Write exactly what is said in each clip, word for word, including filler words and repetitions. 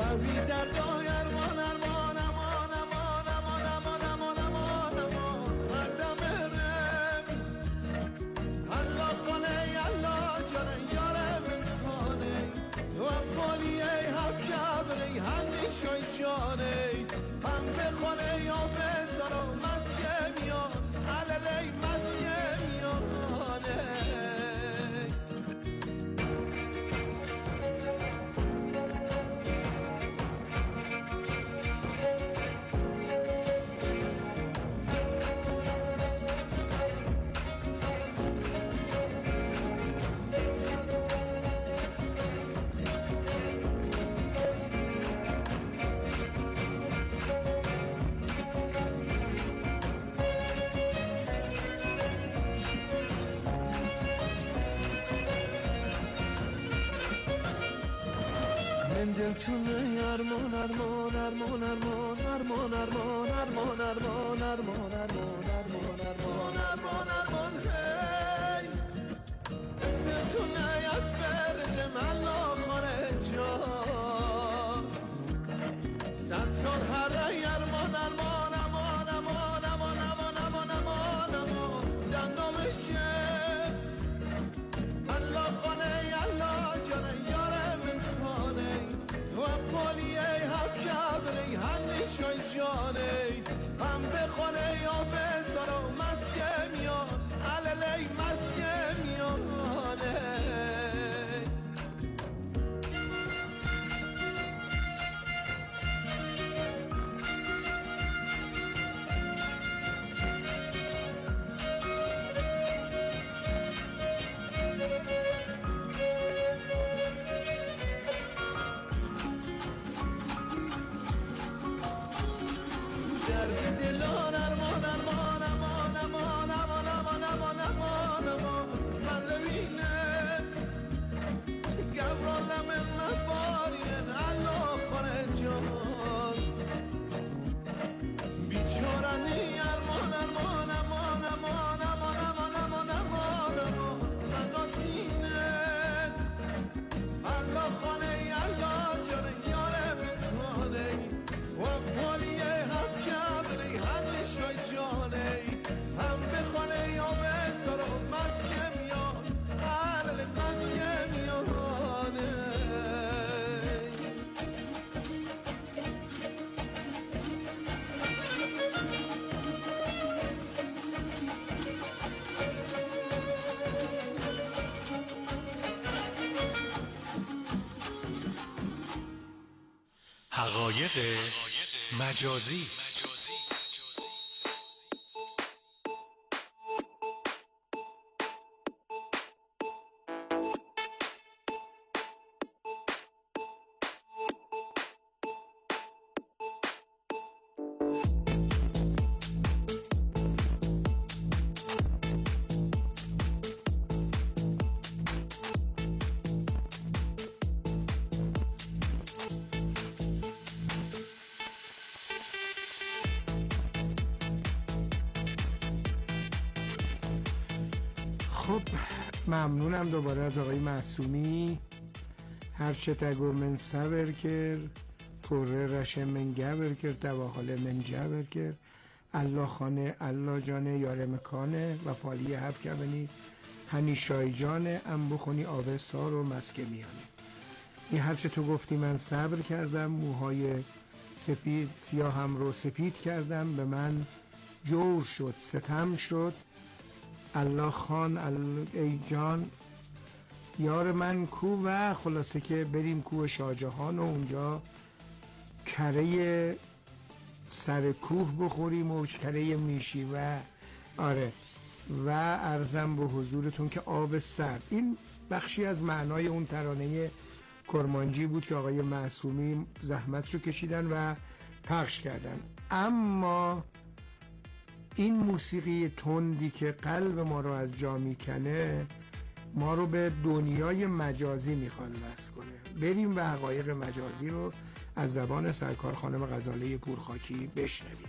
بی دردای ارمان ارمان امان امان امان امان امان امان امان هردم برم الله خانه الله جانه یارم انتخانه و قولیه حب کبره هنی شوی جانه هم به خانه یا به سرا مدیه میان عللی مدیه میانه دل چونه ارمان ارمان ارمان ارمان ارمان ارمان ارمان ارمان ارمان ارمان ارمان ارمان ارمان ارمان هی اسم چونه از برج ملا خارجا صد سال هر ای ارمان ارمان امان امان امان امان امان امان امان دندامشه الله خانه الله جانه یارم انتخانه و پالیه حب کبره هنی شوی جانه هم به خانه یا به سرا مسکه میان عللی مسکه میانه دلان ارمان ارمان امان امان امان امان امان امان امان من ببینه گبرالم من بارین الله خارجان بیچارنی ارمان ارمان امان امان امان امان امان امان امان من ناسینه الله خانه الله جانه یاره بیتانه و پالیه هم کبری هنی شای جانه هم به خانه یا به سرا مدیه میان قلل مدیه میانه حقایق مجازی. ممنونم دوباره از آقای معصومی. هرچه تگو من صبر کرد پره رشه من گبر کرد دواخاله من جبر کرد الله خانه الله جانه یاره مکانه و پالی حب کبنی هنی شای جانه ام بخونی آب سار و مسکه میانه. این هرچه تو گفتی من صبر کردم، موهای سپید سیاهم رو سپید کردم، به من جور شد ستم شد الله خان ای جان یار من کو و خلاصه که بریم کوه شاهجهان و اونجا کره سر کوه بخوریم و کره میشی و آره و عرضم به حضورتون که آب سرد. این بخشی از معنای اون ترانه کرمانجی بود که آقای معصومی زحمت رو کشیدن و پخش کردن. اما این موسیقی تندی که قلب ما رو از جا میکنه ما رو به دنیای مجازی میخوان وصل کنه. بریم و حقایق مجازی رو از زبان سرکار خانم غزاله پورخاکی بشنویم.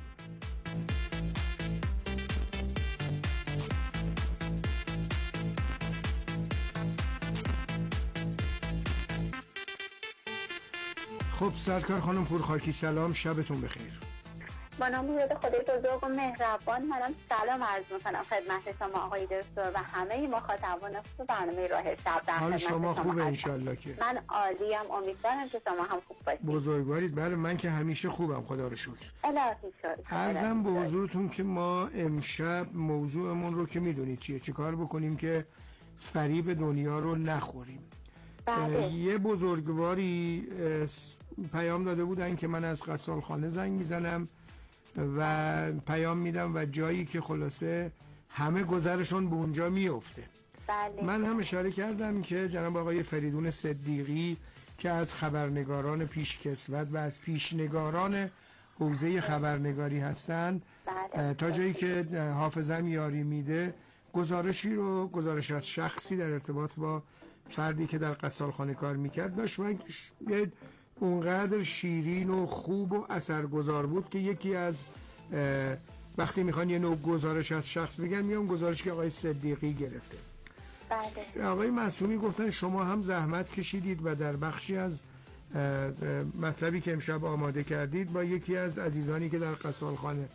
خب سرکار خانم پورخاکی سلام، شبتون بخیر. با نام یاد خدای بزرگ و مهربان منم سلام عرض میکنم خدمت شما آقای دکتر و همه مخاطبان خوب برنامه راه شب. در حال خدمت شما خوبه هستم. انشالله که من عالیم، امیدوارم که شما هم خوب باشید. بزرگوارید. بله من که همیشه خوبم خدا رو شکر. الهی شکر. عرضم به حضورتون که ما امشب موضوعمون رو که میدونید چیه، چی کار بکنیم که فریب دنیا رو نخوریم. بله. یه بزرگواری پیام داده بودن که من از غسالخانه زنگ میزنم و پیام میدم و جایی که خلاصه همه گذرشون به اونجا میفته. بله. من هم اشاره کردم که جناب آقای فریدون صدیقی که از خبرنگاران پیشکسوت و از پیشنگاران حوزه خبرنگاری هستند، بله. تا جایی که حافظم یاری میده گزارشی رو گزارش از شخصی در ارتباط با فردی که در غسالخانه کار میکرد داشت و اونقدر شیرین و خوب و اثرگذار بود که یکی از وقتی میخوان یه نوع گزارش از شخص بگن میگم گزارش که آقای صدیقی گرفته. بله. آقای معصومی گفتن شما هم زحمت کشیدید و در بخشی از مطلبی که امشب آماده کردید با یکی از عزیزانی که در غسالخانه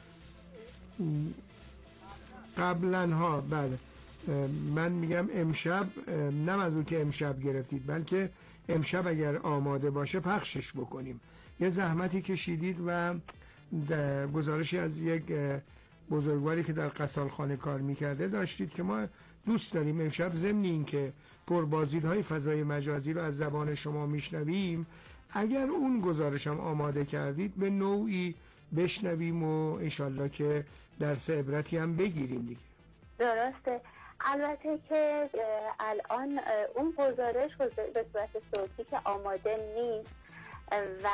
قبلا ها بله من میگم امشب نه منظور که امشب گرفتید بلکه امشب اگر آماده باشه پخشش بکنیم. یه زحمتی کشیدید و گزارشی از یک بزرگواری که در غسالخانه کار میکرده داشتید که ما دوست داریم امشب ضمن این که پربازدیدهای فضای مجازی رو از زبان شما میشنویم اگر اون گزارش هم آماده کردید به نوعی بشنویم و انشالله که درس عبرتی هم بگیریم دیگه. درسته. البته که الان اون گزارش به صورت صوتی که آماده نیست و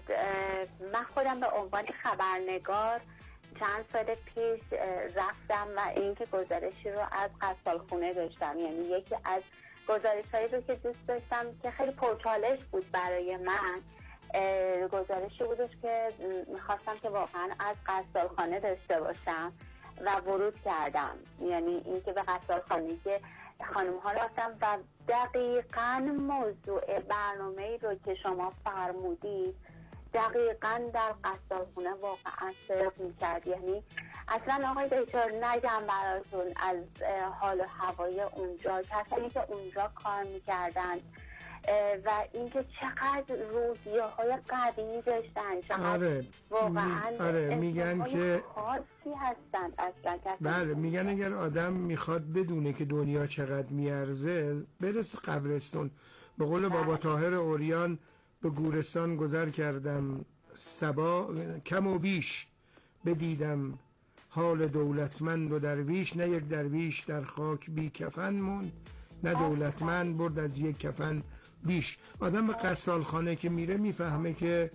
من خودم به عنوان خبرنگار چند سال پیش رفتم و اینکه گزارشی رو از غسالخونه داشتم، یعنی یکی از گزارش‌هایی رو که دوست داشتم که خیلی پرچالش بود برای من، گزارشی بودش که میخواستم که واقعا از غسالخانه داشته باشم و ورود کردم، یعنی اینکه به غسالخانه که خانم ها رفتم و دقیقاً موضوع برنامه‌ای رو که شما فرمودید دقیقاً در غسالخونه واقعا صدق می‌کرد. یعنی اصلا آقای دکتر نگم براتون از حال و هوای اونجا، کسانی که اونجا کار می‌کردن و اینکه چقدر روحیه‌های قوی داشتن، چقدر آره. واقعا آره. میگن که خاصی هستند اصلا. بله میگن اگر آدم میخواد بدونه که دنیا چقدر میارزه برس قبرستون. به قول بابا طاهر اوریان به گورستان گذر کردم صبا کم و بیش بدیدم حال دولتمند و درویش، نه یک درویش در خاک بی کفن موند نه دولتمند برد از یک کفن بیش. آدم به غسالخانه که میره میفهمه که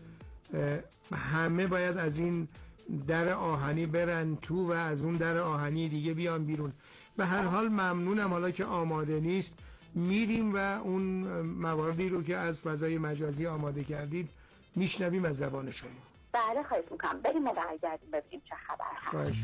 همه باید از این در آهنی برن تو و از اون در آهنی دیگه بیان بیرون. به هر حال ممنونم حالا که آماده نیست میریم و اون مواردی رو که از فضای مجازی آماده کردید میشنویم از زبان شما. بله خواهش میکنم. بریم و برگردیم ببینیم چه خبر هست. خواهش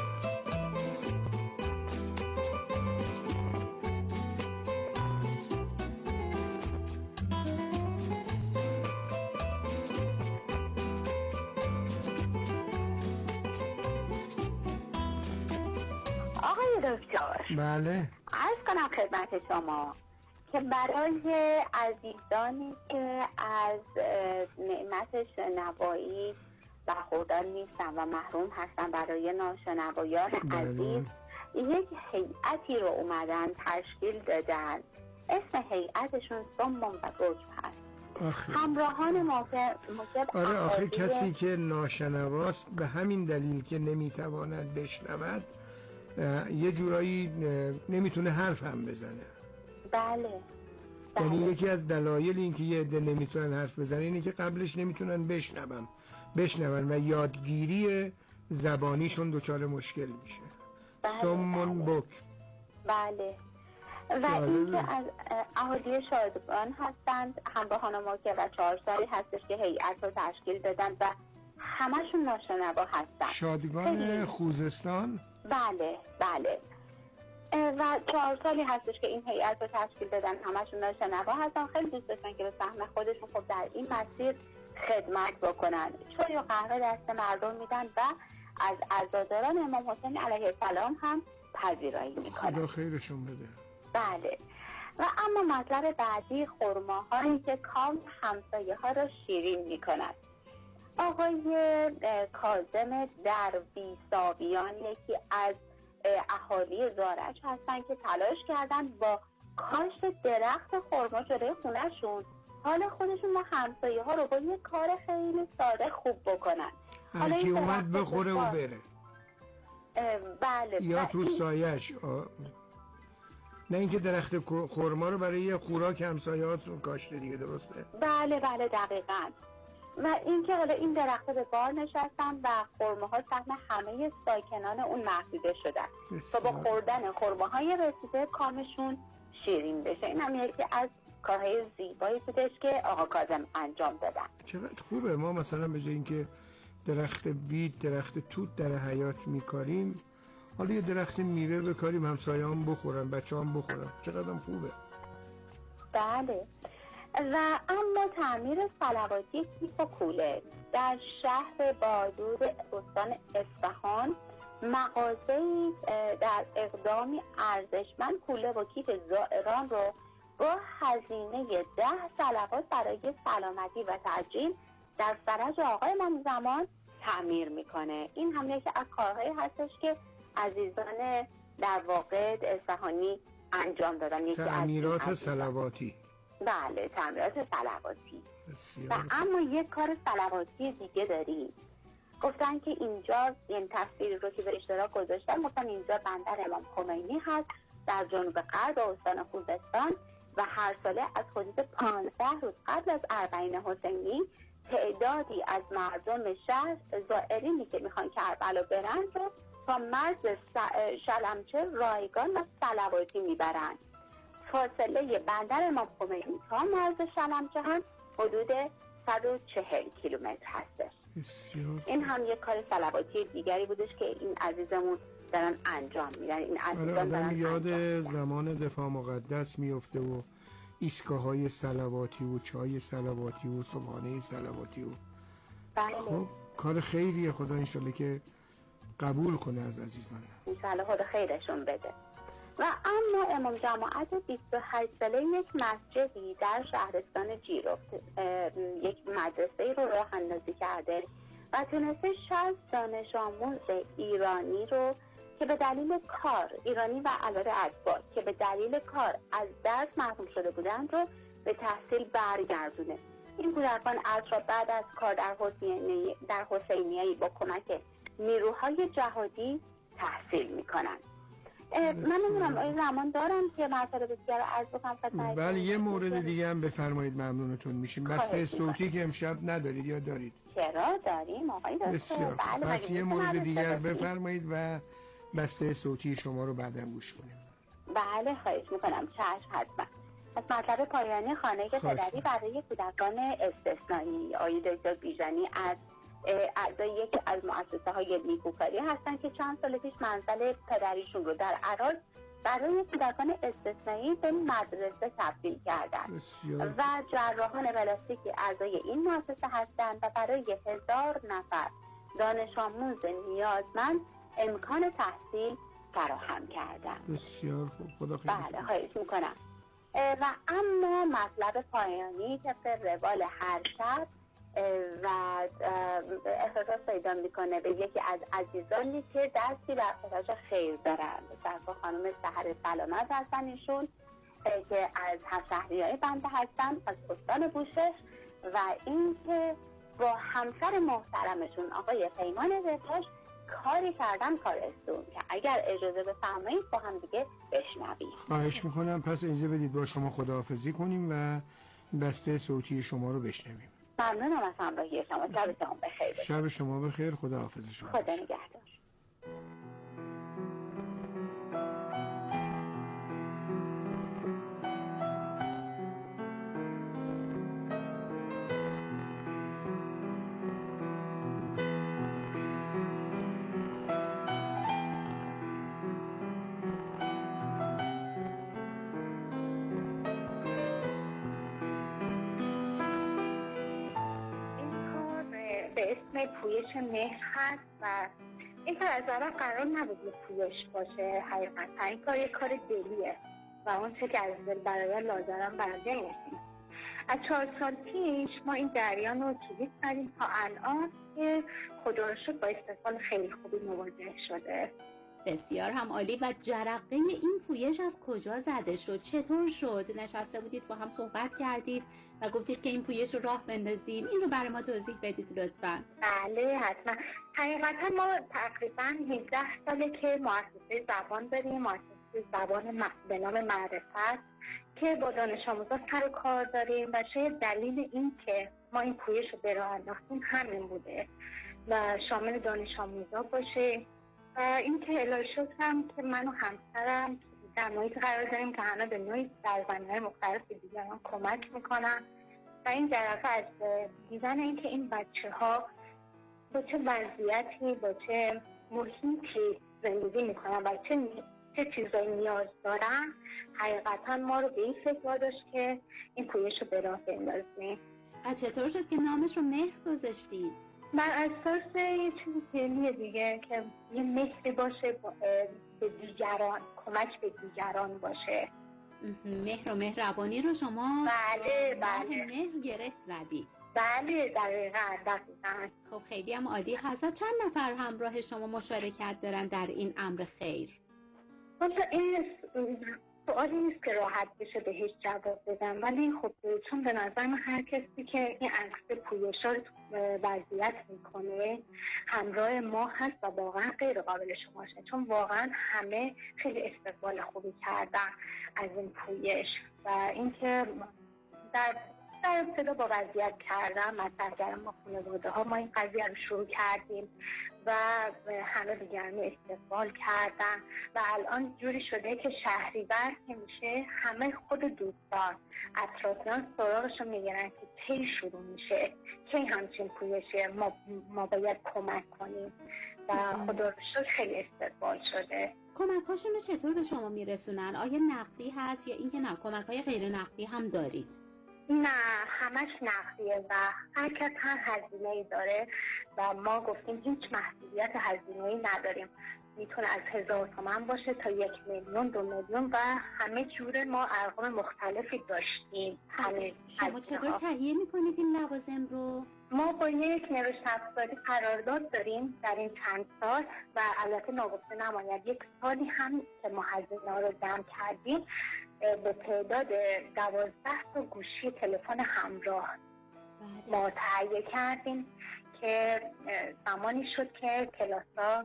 آقای دکتر بله عرض کنم خدمت شما که برای عزیزانی که از نعمت شنوایی برخوردار نیستن و محروم هستن، برای ناشنوایان عزیز یک هیئتی رو اومدن تشکیل دادن، اسم هیئتشون سمم و گوش هست. آخه. همراهان موقع آره آخه کسی که ناشنواست به همین دلیل که نمیتواند بشنود یه جورایی نمیتونه حرف هم بزنه. بله, یعنی بله. یکی از دلایل این که یه عده نمیتونن حرف بزنن اینه که قبلش نمیتونن بشنون بشنون و یادگیری زبانیشون دچار مشکل میشه. بله سمون بله. بک بله و اینکه از اهالی شادگان هستند، همراهان ما که و چهار سالی هستش که هیئت رو تشکیل دادن و همشون ناشنوا هستن. شادگان خوزستان؟ بله بله و چهار سالی هستش که این هیئت رو تشکیل دادن، همشون ناشنوا هستن، خیلی دوست داشتن که به فهم خودشون خب در این مسیر خدمت بکنن. چای و قهوه دست مردم میدن و از عزاداران امام حسین علیه السلام هم پذیرایی میکنن. خدا خیرشون بده. بله. و اما مطلب بعدی خرماهایی که کام همسایه ها را شیرین میکند. آقای کاظم درویساویان یکی از اهالی زارج هستن که تلاش کردن با کاشت درخت خرما جلوی خونه‌شون حال خودشون و همسایه ها رو با یک کار خیلی ساده خوب بکنن. هر کی اومد بخوره و بره. بله. یا تو سایش. نه اینکه درخت خرما رو برای یه خوراک همسایه‌هاتون کاشته دیگه، درسته؟ بله بله دقیقاً. و اینکه حالا این درخت به بار نشستن و خرماها سهم همه ساکنان اون محدوده شدن تا با خوردن خرماهای رسیده کامشون شیرین بشه. این هم یکی از کارهای زیبایی بودش که آقا کاظم انجام دادن. چقدر خوبه. ما مثلا به جای اینکه درخت بید، درخت توت در حیاط میکاریم، حالا یه درخت میوه بکاریم همسایه هم بخورن، بچه هم بخورن. چقدر خوبه. بله. و اما تعمیر صلواتی کیف و کوله در شهر بادود استان اصفهان، مغازه‌ای در اقدامی ارزشمند کوله و کیف زائران رو با هزینه ده صلوات برای سلامتی و تجلیل در فرج آقای امام زمان تعمیر میکنه. این هم یکی از کارهایی هستش که عزیزان در واقع اصفهانی انجام دادن. یکی تعمیرات صلواتی. بله، تعمیرات صلواتی. و اما یک کار صلواتی دیگه داریم. گفتن که اینجا این تصویری رو که به اشتراک گذاشتن، گفتن اینجا بندر امام خمینی هست در جنوب غرب استان خوزستان و هر ساله از حدود پانزده روز قبل از اربعین حسینی تعدادی از مردم شهر زائرینی که میخوان کربلا برن رو تا مرز شلمچه رایگان و صلواتی میبرن. فاصله بندر امام خمینی تا مرز شلمچه هم حدود صد و چهل کیلومتر هستش. این هم یک کار صلواتی دیگری بودش که این عزیزمون دارن انجام میدن. این عزیزان دارن یاد زمان دفاع مقدس میفته و ایستگاه‌های صلواتی و چای صلواتی و صبحانه صلواتی و بله. خب کار خیریه. خدا انشالله که قبول کنه از عزیزان. انشالله خدا خیرشون بده. و اما امام جماعت بیست و هشت ساله یک مسجدی در شهرستان جیرفت یک مدرسه رو راه اندازی کرده و تونسته شصت دانش آموز ایرانی رو که به دلیل کار ایرانی و البته اتباع که به دلیل کار از درس محروم شده بودند رو به تحصیل برگردونه. این کودکان عصر بعد از کار در حسینیه در حسینیه با کمک نیروهای جهادی تحصیل میکنن. من نمیدونم آیا زمان دارم که مطالب دیگر رو عرض بکنم خدمتتون؟ بله، یه مورد دیگه هم بفرمایید، ممنونتون میشیم. بسته صوتی که امشب ندارید یا دارید؟ چرا داریم آقای دکتر. بسیار بله. پس یه مورد دیگر بفرمایید و بسته صوتی شما رو بعداً گوش کنیم. بله خواهش میکنم. چشم حتما. از مطلب پایانی خانه پدری برای کودکان استثنایی آقای دکتر بیژنی از اعضای یکی از مؤسسه های نیکوکاری هستن که چند سال پیش منزل پدریشون رو در عراق برای کودکان استثنایی به مدرسه تبدیل کردن و جراحان پلاستیکی اعضای این مؤسسه هستند و برای هزار نفر دانش آموز نیازمند امکان تحصیل فراهم کردن. بسیار خوب، خدا خیلی. بله خواهش میکنم. و اما مطلب پایانی طبق روال هر شب و اختصاص پیدا میکنه به یکی از عزیزانی که دستی بر خودش خیر دارن. سرکار خانم سحر سلامت هستن ایشون که از همشهریای بنده هستن از استان بوشهر و این که با همسر محترمشون آقای پیمان رفاش کاری کردن کارستون که اگر اجازه بفرمایید با هم دیگه بشنویم. خواهش میکنم. پس اجازه بدید با شما خداحافظی کنیم و بسته صوتی شما رو بشنویم. ممنونم از همراهی شما. شب شما بخیر. شب شما بخیر. خداحافظ شما. خدا نگهدار. به اسم پویش مهر هست و این کار از اول قرار نبود یه پویش باشه. حقیقتا این کار یه کار دلیه و اون چه که از دل برای لازرم برده نیستیم. از چهار سال پیش ما این جریان رو کلید کردیم تا الان که خدا رو شکر با استقبال خیلی خوبی مواجه شده. بسیار هم عالی. و جرقه این پویش از کجا زده شد؟ چطور شد؟ نشسته بودید با هم صحبت کردید و گفتید که این پویش رو راه بندازیم؟ این رو برای ما توضیح بدید لطفاً. بله حتما. حقیقتا ما تقریبا هجده ساله که مؤسسه زبان داریم، مؤسسه زبان به نام معرفت که با دانش آموزا سر و کار داریم و شاید دلیل این که ما این پویش رو به راه انداختیم همین بوده و شامل دانش آموزا باشه و این که الهی شکرم که من و همسرم در محیط قرار داریم که همه به نوعی در زمینه‌های مختلف به دیگران کمک میکنن و این جرقه از دیدن این که این بچه ها با چه وضعیتی با چه محیطی زندگی میکنن و چه چه چیزایی نیاز دارن حقیقتا ما رو به این فکر واداشت که این پویش رو به راه بندازیم. از چطور شد که نامش رو مهر گذاشتید؟ بر اساس یه چیز کلیه دیگه که یه مهری باشه به دیگران، کمک به دیگران باشه. مهر و مهربانی رو شما بله بله مهر گرفت زدید. بله دقیقاً دقیقاً. خب خیلی هم عالی هست. چند نفر همراه شما مشارکت دارن در این امر خیر؟ مثلا این سوالی نیست که راحت بشه بهش جواب بدم، ولی خب چون به نظر من هر کسی که این عکس پویشا رو وضعیت میکنه همراه ما هست و واقعا غیر قابل شمارشه، چون واقعا همه خیلی استقبال خوبی کردن از این پویش و اینکه در در ابتدا با وضعیت کردن مطرح کردن با خانواده ها ما این قضیه رو شروع کردیم و همه دیگران استقبال کردن و الان جوری شده که شهریور که میشه همه خود دوستان اطرافیان سراغش رو میگیرن که کی شروع میشه، کی همچین پویشه ما, ما باید کمک کنیم و خدا رو شکر خیلی استقبال شده. کمک هاشون رو چطور به شما میرسونن؟ آیا نقدی هست یا اینکه نه کمک های غیر نقدی هم دارید؟ نه همش نقدیه و هر کس هر هزینه‌ای داره و ما گفتیم هیچ محدودیت هزینه‌ای نداریم، میتونه از هزار تومان باشه تا یک میلیون دو میلیون و همه جوره ما ارقام مختلفی داشتیم. همه شما چطور تهیه میکنید این لوازم رو؟ ما با یک نوشت افزاری قرارداد داریم در این چند سال و البته ناگفته نماند یک سالی هم که ما هزینه‌ها رو جمع کردیم به تعداد دوازده تا گوشی تلفن همراه ما تهیه کردیم که زمانی شد که کلاس‌ها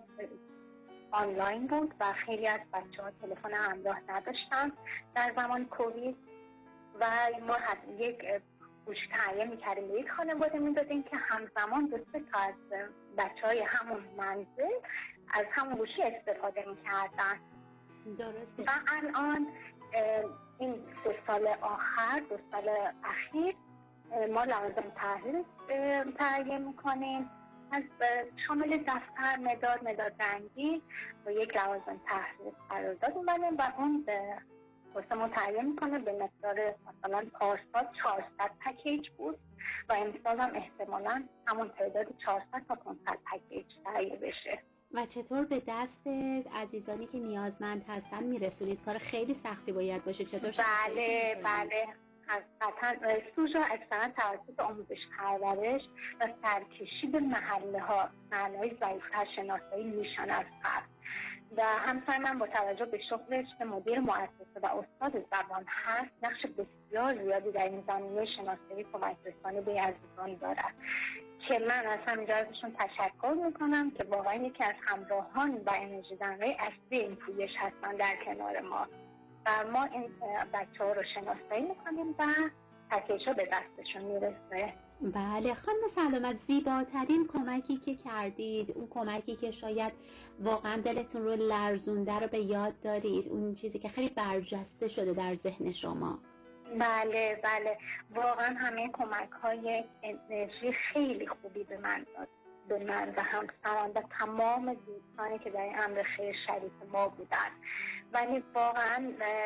آنلاین بود و خیلی از بچه‌ها تلفن همراه نداشتن در زمان کووید و ما یک گوشی تهیه می‌کردیم به یک خانواده می‌دادیم که همزمان دو سه تا از بچه‌های همون منزل از همون گوشی استفاده می‌کردن. درسته. و الان این دو سال آخر دو سال اخیر ما لوازم تحریر تهیه میکنیم از شامل دفتر، مداد، مداد رنگی و یک لوازم تحریر قرارداد اومدیم و اون واسه ما تهیه میکنه به مقدار مثلا پارسال چهارصد پکیج بود و امسال هم احتمالاً همون تعداد چهارصد تا پانصد پکیج تهیه بشه. و چطور به دست عزیزانی که نیازمند هستن میرسونید؟ کار خیلی سختی باید باشه. چطور؟ بله بله حقیقتا سوژه اکثرا توسط آموزش پرورش و سرکشی به محله ها محله های ضعیفتر شناسایی میشن از قبل و همسر من با توجه به شغلش که مدیر مؤسسه و استاد زبان هست نقش بسیار زیادی در این زمینه شناسایی کمک رسانی به عزیزان دارد که من از همینجا ازشون تشکر میکنم که واقعا یکی از همراهان و انرژی دهنده اصلی این پویش هستن در کنار ما و ما این بچه ها رو شناسایی میکنیم و پکیج ها به دستشون میرسه. بله خانم سلامت، زیباترین کمکی که کردید، اون کمکی که شاید واقعا دلتون رو لرزونده رو به یاد دارید، اون چیزی که خیلی برجسته شده در ذهن شما؟ بله بله واقعا همه کمک های انرژی خیلی خوبی به من داد، به من و همسران و تمام دوستانی که در این امر خیر شریک ما بودن. ولی واقعا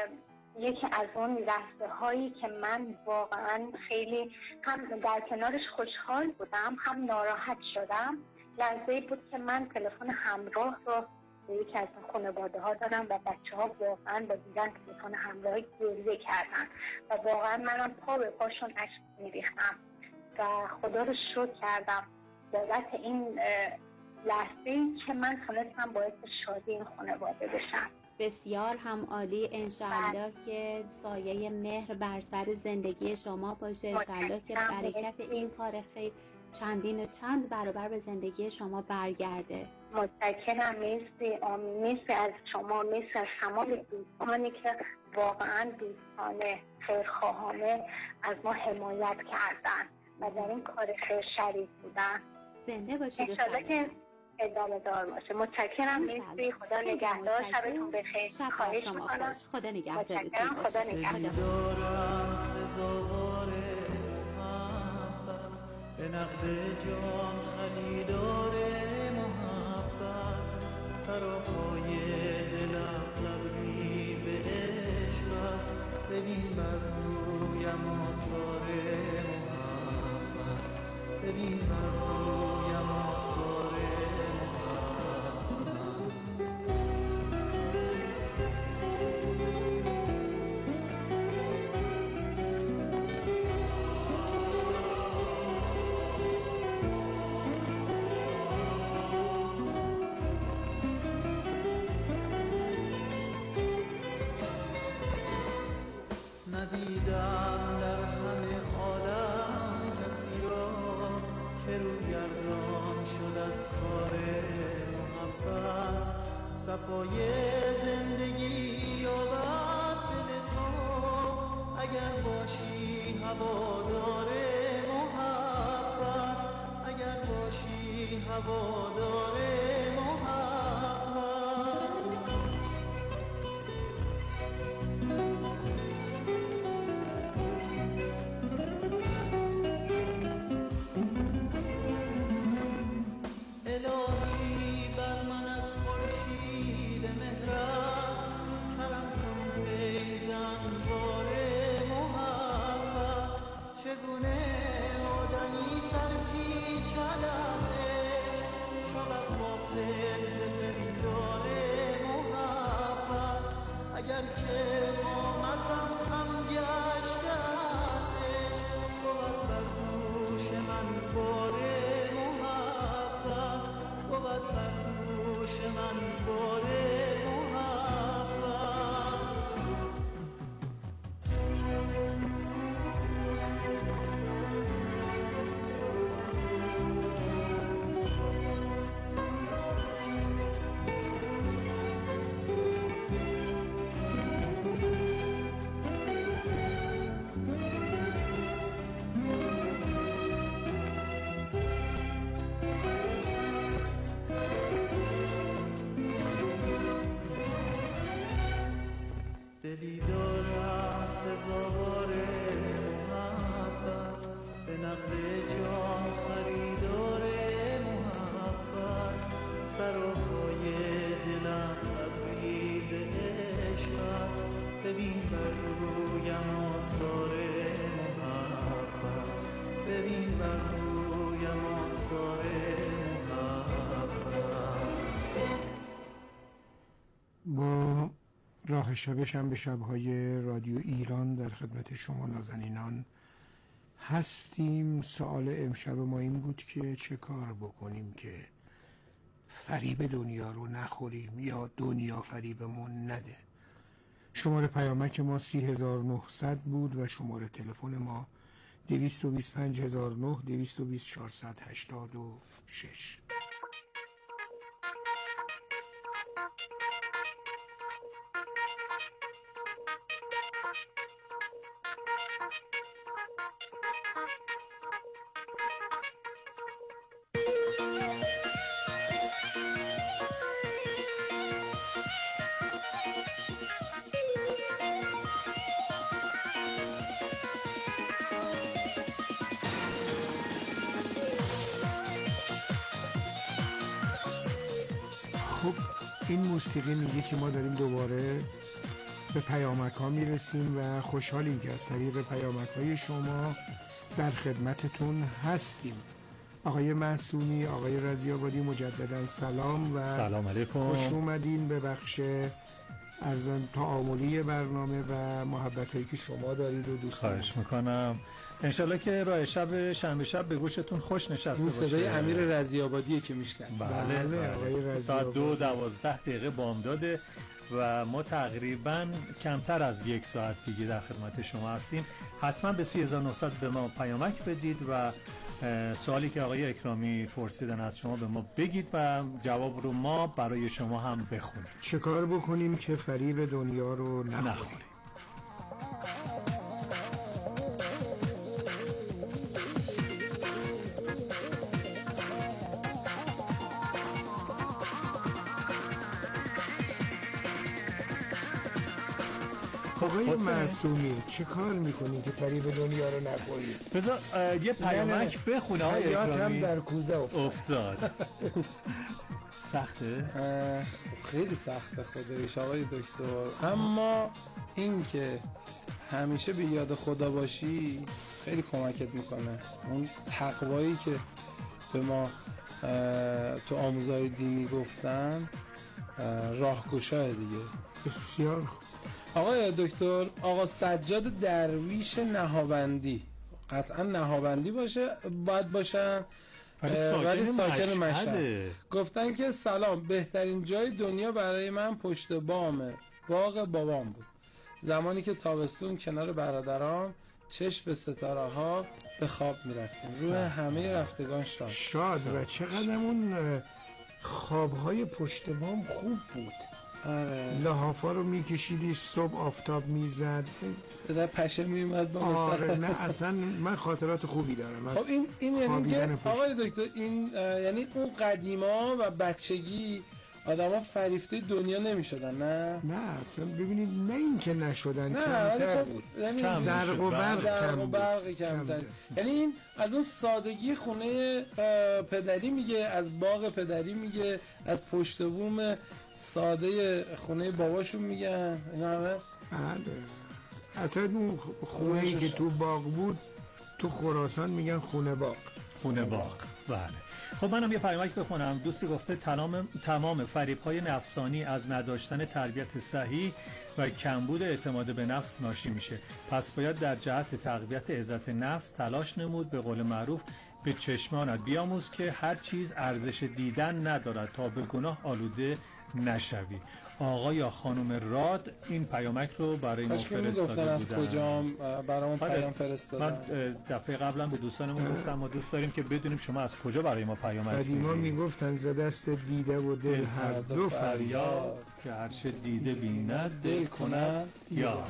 یکی از اون لحظه هایی که من واقعا خیلی هم در کنارش خوشحال بودم هم ناراحت شدم، لحظه‌ای بود که من تلفن همراه رو به یکی از خانواده ها دادم و بچه ها واقعا با دیدن تلفن همراه گریه کردن و واقعا منم پا به پاشون اشک میریختم و خدا رو شکر کردم بابت این لحظه‌ای که من تونستم باعث شادی این خانواده بشم. بسیار هم عالی. انشاءالله که سایه مهر بر سر زندگی شما باشه، انشاءالله که برکت این کار خیر چندین و چند برابر به زندگی شما برگرده. متشکرم. مرسی. مرسی از شما، مرسی از تمام دوستانی که واقعا دوستان خیرخواهانه از ما حمایت کردن و در این کار خیر شریک بودن. زنده باشید. انشاءالله که ادامه دار باشه. متشکرم. مرسی. خدا نگهدار. شبتون بخیر. خواهش میکنم. خدا نگهدار. متشکرم. خدا نگهدار. دارم سزاوار محبت، به نقد جان خریدار محبت، سراپای دلم لبریز عشق است، ببین بر رویم آثار محبت، ببین بر رویم آثار ندیدم در همه عالم کسی را که روگردان شد از کار محبت، صفای زندگی یابد دل تو اگر باشی هوادار محبت، اگر باشی هوادار محبت. الهی بر من از خورشید مهرت کرم کن فیضم بار محبت، چگونه آدمی سرپیچد از عشق شود غافل به پندار محبت، اگر که قامتم خم گشته از عشق بود بر دوش من بار محبت، بود بر دوش من بار محبت. دلی دارم سزاوار محبت، به نقد جان خریدار محبت، سراپای دلم لبریز عشق است، ببین بر رویم آثار محبت، ببین بر رویم آثار محبت. با راه شب شنبه شب‌های رادیو ایران در خدمت شما نازنینان هستیم. سوال امشب ما این بود که چه کار بکنیم که فریب دنیا رو نخوریم یا دنیا فریبمون نده. شماره پیامک ما سی هزار و نهصد بود و شماره تلفن ما دویست و بیست و پنج هزار و نه، دویست و بیست چهارصد و هشتاد و شش. خب این موسیقی میگه که ما داریم دوباره به پیامک ها میرسیم و خوشحالیم که از طریق پیامک های شما در خدمتتون هستیم. آقای معصومی، آقای رضی‌آبادی، مجددا سلام و سلام علیکم. خوش اومدین به بخش ارزان تعاملی برنامه و محبت هایی که شما دارید و دوست دارید. خواهش میکنم. انشالله که راه شب شنبه شب به گوشتون خوش نشسته این باشه. صدای امیر رضی‌آبادیه که میشنن. بله, بله، آقای بله. رضی‌آبادی. ساعت دو دوازده دقیقه بامداده و ما تقریبا کمتر از یک ساعت دیگه در خدمت شما هستیم. حتما به سی هزار و نهصد به ما پیامک بدید و سوالی که آقای اکرامی پرسیدن از شما به ما بگید و جواب رو ما برای شما هم بخونیم. چه کار بکنیم که فریب دنیا رو نخوریم؟ نخوریم. آقای معصومی چه کار میکنی که فریب دنیا رو نخوری؟ بذار یه پیامک بخونه آقای حیات اکرامی. هم در کوزه افتاد. افتاد. سخته؟ خیلی سخته خداییش آقای دکتر، اما این که همیشه به یاد خدا باشی خیلی کمکت میکنه. اون تقوایی که به ما تو آموزهای دینی گفتن راهگشاه دیگه. بسیار خوب. آقای دکتر، آقا سجاد درویش نهاوندی، قطعا نهاوندی باشه باید باشن ولی ساکن, ساکن مشهد، گفتن که سلام، بهترین جای دنیا برای من پشت بام باغ بابام بود. زمانی که تابستون کنار برادرام چشم به ستاره ها به خواب میرفتیم. روح همه رفتگان شاد شاد و چقدر اون خوابهای پشت بام خوب بود. آره. لحافا رو میکشیدی، صبح آفتاب میزد، در پشه میومد با آره نه اصلا من خاطرات خوبی دارم. خب این این یعنی که آقای دکتر این یعنی اون قدیما و بچگی آدما فریفته دنیا نمیشدن. نه نه اصلا ببینید، نه این که نشدن، نه کمتر خب بود، یعنی زرق و برق زرق کم و بود. برق کمتر. یعنی این از اون سادگی خونه پدری میگه، از باغ پدری میگه، از پشت بوم ساده خونه باباشون میگن. اینا همه بله. حتی اون خونه ای که تو باغ بود تو خراسان میگن خونه باغ. خونه باغ. بله. خب منم یه پیامک بخونم. دوستی گفته تمام تمام فریب‌های نفسانی از نداشتن تربیت صحیح و کمبود اعتماد به نفس ناشی میشه. پس باید در جهت تقویت عزت نفس تلاش نمود. به قول معروف به چشمانت بیاموز که هر چیز ارزش دیدن ندارد تا به گناه آلوده نشوی. آقا یا خانم راد این پیامک رو برای ما فرستاده از بودن. کجا برامون پیام فرستادن؟ من دفعه قبلا به دوستانمون گفتم ما دوست داریم که بدونیم شما از کجا برای ما پیامک قدیما می‌دید. میگفتن ز دست دیده و دل هر دو فریاد، که هر چه دیده بیند دل کند یاد.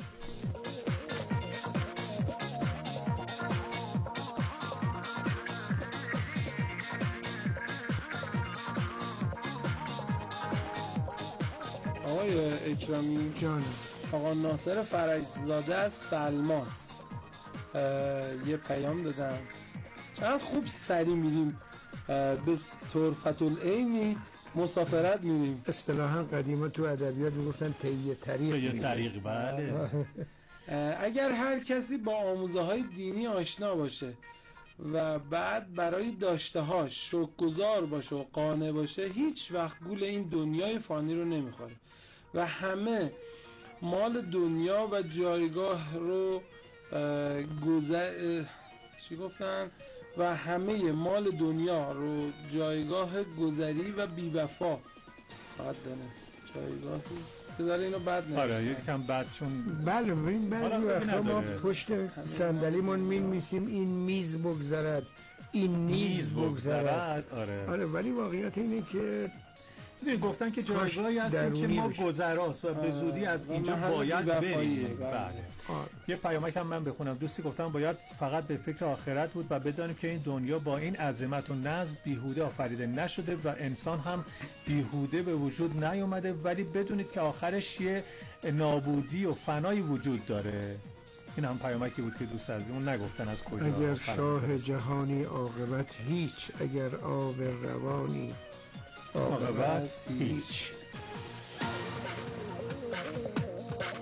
آقای اکرامی جان، آقا ناصر فرجزاده از سلماس یه پیام دادم. چقدر خوب سری میریم به طرفت العینی مسافرت میریم. اصطلاحا قدیما تو ادبیات میگفتن طی طریق. طی طریق، بله. اگر هر کسی با آموزه های دینی آشنا باشه و بعد برای داشته هاش شکرگزار باشه و قانع باشه، هیچ وقت گول این دنیای فانی رو نمیخوره و همه مال دنیا و جایگاه رو گذر چی گفتن و همه مال دنیا رو جایگاه گذری و بی‌وفا خواهد دانست. جایگاهی بذاره اینو بد نمیشه. آره یکم بد، چون بله ببین بعضی وقتا ما پشت صندلیمون می‌نویسیم این میز بگذرد، این نیز بگذرد. آره. آره ولی واقعیت اینه که گفتن که جایگاهی هستیم که ما گذراست و به زودی از اینجا باید بریم. بله. یه پیامک هم من بخونم. دوستی گفتم باید فقط به فکر آخرت بود و بدانیم که این دنیا با این عظمت و نظم بیهوده آفریده نشده و انسان هم بیهوده به وجود نیومده، ولی بدونید که آخرش یه نابودی و فنایی وجود داره. این هم پیامکی بود که دوست عزیزمون نگفتن از کجا. اگر شاه جهانی عاقبت هیچ، اگر آب روانی عاقبت هیچ.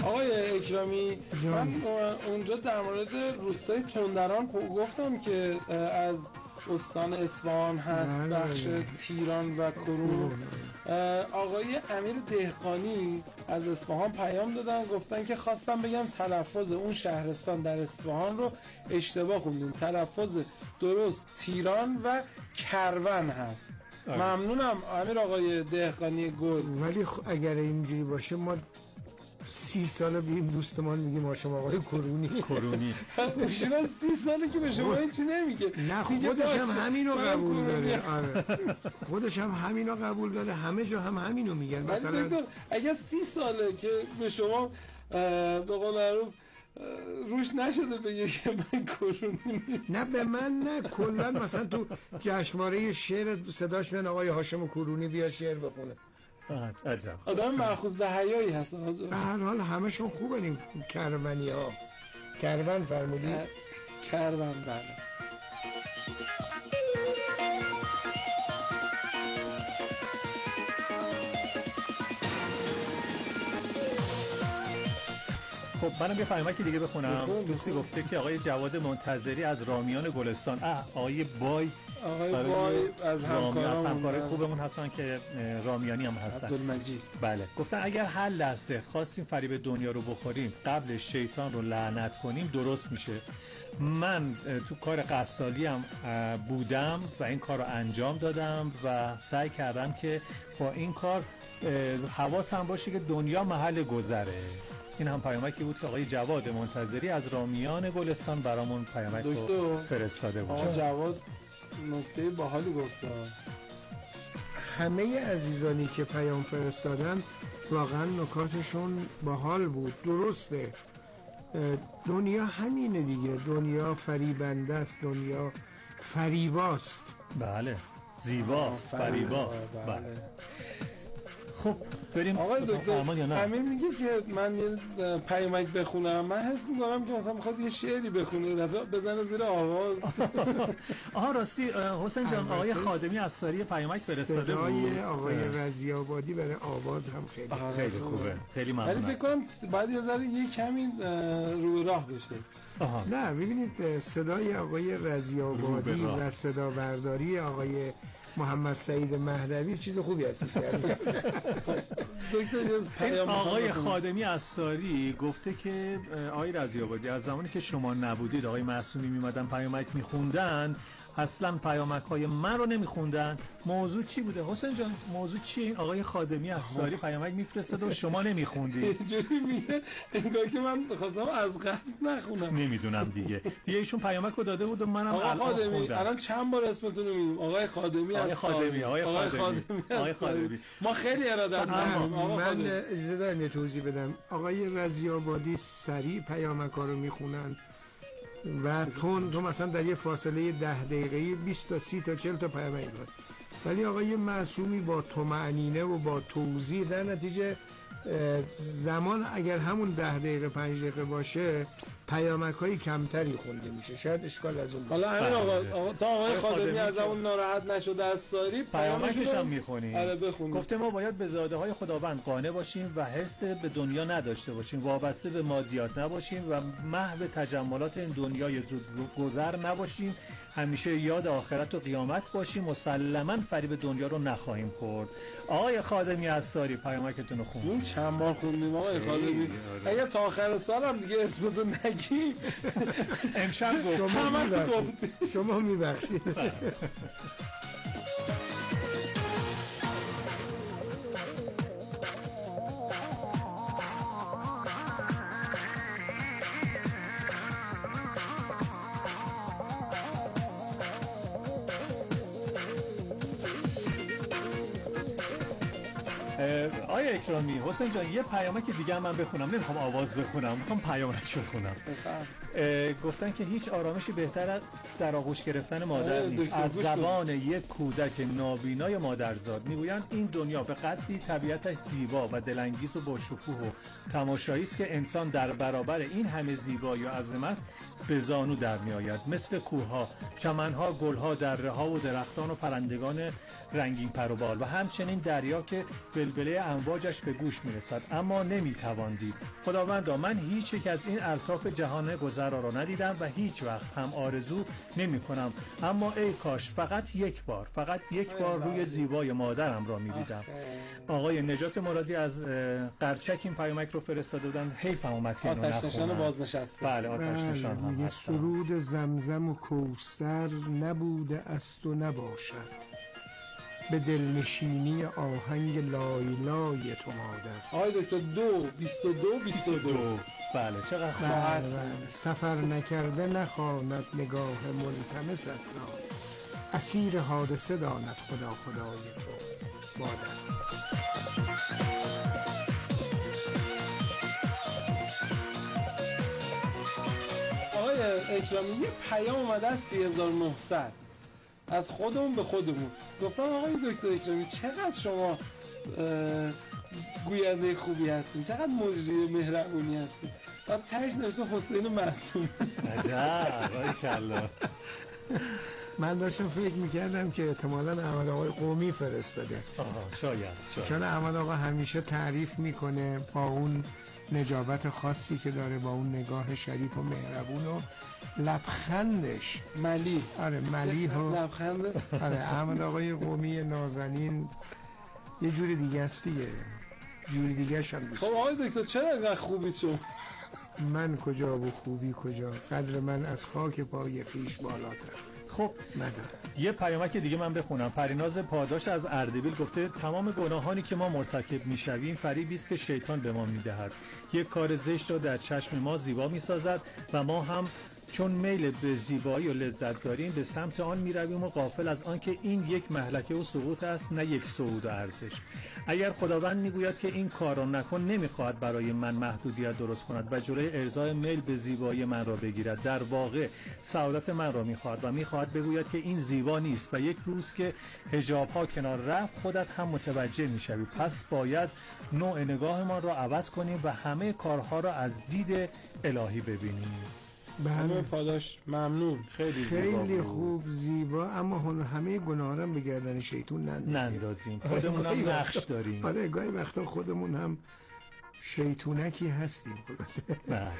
آقای اکرامی جان. من اونجا در مورد روستای تندران گفتم که از استان اصفهان هست، بله، بخش بله. تیران و کرون. آقای امیر دهقانی از اصفهان پیام دادن، گفتن که خواستم بگم تلفظ اون شهرستان در اصفهان رو اشتباه خوندیم، تلفظ درست تیران و کرون هست. ممنونم امیر آقای دهقانی گل. ولی خ- اگر اینجوری باشه ما سی سال بیم دوستمان میگیم ما شما آقای کرونی کرونی ایشون سی ساله که به شما هیچی نمیگه. نه میگه خودش هم باشه، همینو من قبول کرونی. داره. آره خودش هم همینو قبول داره، همه جا هم همینو میگن. ولی مثلا دکتر اگر سی ساله که به شما اه، به قول معروف اه، روش نشده بگه که من کرونی نیست. نه به من نه، کلا مثلا تو جشنواره شعر صداش میاد آقای هاشم کرونی بیا شعر بخونه. عجب. آدم مأخوذ به حیایی هست حاضر. به هر حال همشون خوبن این کرونی ها. کرون فرمودی؟ کرون بله. خب منم یه پیامکی دیگه بخونم. بخون، دوستی بخون. گفته که آقای جواد منتظری از رامیان گلستان، اه آقای بای آقای برای بای از رامی- از همکاران همکارای خوبمون هستن که اه، رامیانی هم هستن. عبدالمجید. بله گفتن اگر هر لحظه خواستیم فریب دنیا رو بخوریم قبل شیطان رو لعنت کنیم درست میشه. من اه، تو کار قصالی هم اه، بودم و این کار رو انجام دادم و سعی کردم که با این کار اه، حواسم باشه که دنیا محل گذره. این هم پیامکی بود که آقای جواد منتظری از رامیان گلستان برامون پیامک رو دکتر، فرستاده بود. آقا جواد نکته باحالی گفت. همه عزیزانی که پیام فرستادن واقعا نکاتشون باحال بود. درسته اه، دنیا همینه دیگه، دنیا فریبنده است، دنیا فریباست. بله زیباست، آه، فریباست. بله. بله. خب بریم آقای اتاق دکتر فرمان یا نه؟ امیر میگه که من یه پیامک بخونم، من حس میکنم که مثلا میخواد یه شعری بخونه دفعه بزنه زیر آواز. آها راستی اه، حسین جان البته آقای خادمی از ساری پیامک فرستاده بود. صدای آقای اه، رضی آبادی برای آواز هم خیلی آره، خیلی خوبه، خیلی ولی ممنونم. فکر کنم باید یه ذره یه کمی اه، روی راه بشه. آها. نه ببینید صدای آقای رضی آبادی رو به راه. و صدا برداری آقای محمد سعید مهدوی چیز خوبی هست. دکتر یه این پیام آقای می‌خوام خادمی از ساری گفته که اه، آقای رضی آبادی از زمانی که شما نبودید آقای معصومی میمدن پیامک میخوندن اصلا پیامک های من رو نمیخوندن. موضوع چی بوده حسین جان؟ موضوع چیه؟ این آقای خادمی از ساری پیامک میفرستاد و شما نمیخوندید. اینجوری میگه انگار که من خواستم از قصد نخونم. نمیدونم دیگه دیگه ایشون پیامک رو داده بود و منم آقا الان خادمی خوندم. الان چند بار اسمتون رو میگیم آقای خادمی آقای از خادمی، ساری. آقای خادمی، از آقای ساری. خادمی. ما خیلی ارادت اما داریم آقا من خادمی. اجازه دارم یه توضیح بدم. آقای رضی آبادی سریع پیامک ها رو میخونن و تون تو مثلا در یه فاصله ده دقیقه‌ای بیست تا سی تا چهل تا پیامک داد. ولی آقای معصومی با طمأنینه و با توضیح در نتیجه اه، زمان اگر همون ده دقیقه پنج دقیقه باشه پیامک های کمتری خونده میشه. شاید اشکال از اون حالا همین بله. آقا آقا- تا آقای آقای خادمی خادمی از که- اون ناراحت نشده از ساری پیامکش هم میخونیم. آره بخونیم. گفته ما باید به زاده های خداوند قانع باشیم و حرص به دنیا نداشته باشیم، وابسته به مادیات نباشیم و محو تجملات این دنیای زود گذر نباشیم، همیشه یاد آخرت و قیامت باشیم، مسلما فریب دنیا رو نخواهیم خورد. آقای خادمی از ساری پیامکتون رو اون خوندیم. چند بار خوندیم آقای خیلی، خادمی. آره. اگر تا آخر سال هم دیگه اسمتو نگیم امشب گفت شما همه رو میبخشید. گفتیم. شما میبخشید. آیا اکرامی حسین جان یه پیامک دیگه هم من بخونم، نمیخوام آواز بخونم، میخوام پیامک رو بخونم. اه، گفتن که هیچ آرامشی بهتر از در آغوش گرفتن مادر آره، نیست. دکتر، از گوش زبان یک کودک نابینای مادرزاد میگویند این دنیا به قدری طبیعتش زیبا و دلانگیز و با شکوه و تماشایی است که انسان در برابر این همه زیبایی و عظمت به زانو در میآید. مثل کوهها، چمنها، گلها، دره‌ها و درختان و پرندگان رنگین پر و بال و همچنین دریا که به بلبله امواجش به گوش میرسد، اما نمیتوان دید. خداوندا، من هیچ یک از این اطراف جهان گذرا را ندیدم و هیچ وقت هم آرزو نمی کنم، اما ای کاش فقط یک بار فقط یک بار روی زیبای مادرم را میدیدم. آقای نجات مرادی از قرچک این پیامک رو فرستاده بودن. حیفم اومد که اینو آتش نشان نخونم. بازنشسته. بله آتش نشان هم میگه هستن. سرود زمزم و کوثر نبوده است و نباشد، به دلنشینی آهنگ لایلای تو مادر. آقای دکتر دو بیست و دو بیست و دو. بله چقدر خوب. بله، بله. سفر نکرده نخواند نگاه ملتمست را، اسیر حادثه داند خدا خدای تو مادر. آقای اکرامی یه پیام اومده از سه هزار و نهصد از خودمون به خودمون. گفتم آقای دکتر اکرامی چقدر شما گوینده خوبی هستین، چقدر مجری مهربونی هستین. بعد تهش نوشته حسین معصوم. عجب باریکلا. من داشتم فکر میکردم که احتمالاً احمد آقای قومی فرستاده. آها شاید شاید. چون احمد آقا همیشه تعریف میکنه با اون نجابت خاصی که داره، با اون نگاه شریف و مهربون و لبخندش ملی. آره ملیح و لبخند. آره احمد آقای قومی نازنین یه جوری دیگه است دیگه، جوری دیگه شم دوست. خب آقای دکتر چرا اینقدر خوبی شما؟ من کجا و خوبی کجا، قدر من از خاک پای خویش بالاتر. خب نداره. یه پیامک دیگه من بخونم. پریناز پاداش از اردبیل گفته تمام گناهانی که ما مرتکب میشویم فریبی است که شیطان به ما میدهد. یک کار زشت را در چشم ما زیبا میسازد و ما هم چون میل به زیبایی و لذت داریم به سمت آن میرویم و غافل از آن که این یک مهلکه و سقوط است، نه یک صعود و ارزش. اگر خداوند میگوید که این کار را نکن، نمیخواهد برای من محدودیت درست کند و جلوی ارضای میل به زیبایی من را بگیرد. در واقع سعادت من را میخواهد و میخواهد بگوید که این زیبا نیست و یک روز که حجاب ها کنار رفت خودت هم متوجه میشوی. پس باید نوع نگاهمان را عوض کنیم و همه کارها را از دید الهی ببینیم. همه پاداش ممنون. خیلی زیبا خیلی بود. خوب زیبا، اما هن همه گناه رو به گردن شیطون نندازیم. نندازیم. خودمون هم نقش داریم. آره گاهی وقتا خودمون هم شیطونکی هستیم خلاصه. بله.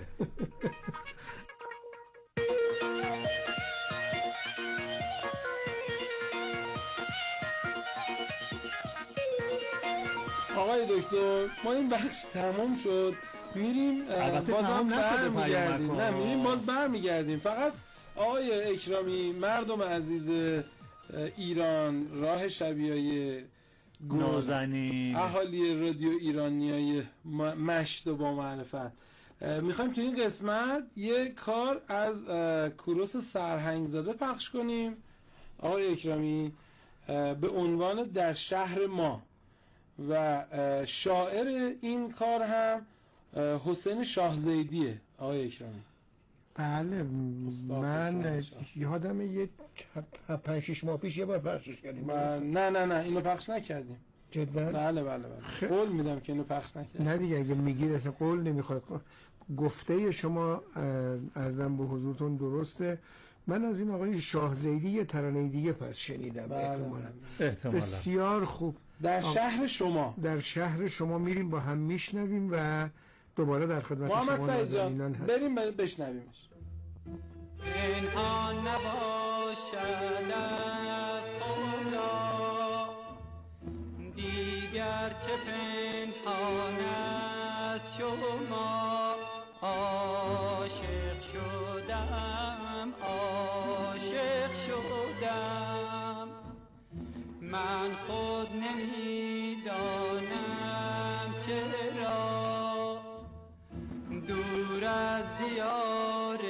آقای دکتر ما این بخش تمام شد، میریم البته باز تمام هم نشده برمیگردیم. پیامک نه ها. میریم باز برمیگردیم. فقط آقای اکرامی، مردم عزیز ایران، راه شبیه‌های نازنین، اهالی رادیو ایرانیای مشت و با معرفت، میخوایم تو این قسمت یک کار از کوروش سرهنگزاده پخش کنیم آقای اکرامی به عنوان در شهر ما، و شاعر این کار هم حسین شاهزیدیه آقای اکرامی. بله من یادم یه پنج شش ماه پیش یه بار پخشش کردیم. نه نه نه اینو پخش نکردیم. جدا؟ بله بله بله قول میدم که اینو پخش نکردیم. نه دیگه اگه میگید اصلا قول نمیخواد. گفته شما عرضم به حضورتون درسته. من از این آقای شاهزیدی یه ترانه دیگه پس شنیدم. بله احتمالاً احتمالاً بسیار خوب. در شهر شما، در شهر شما میریم با هم میشنویم و دوباره در خدمت شما محمد سعید جان نازنینان هست. بریم بشنویمش. پنهان نباشد از خدا دیگر چه پنهان از شما، عاشق شدم عاشق شدم من خود نمیدانم چرا دور از دیار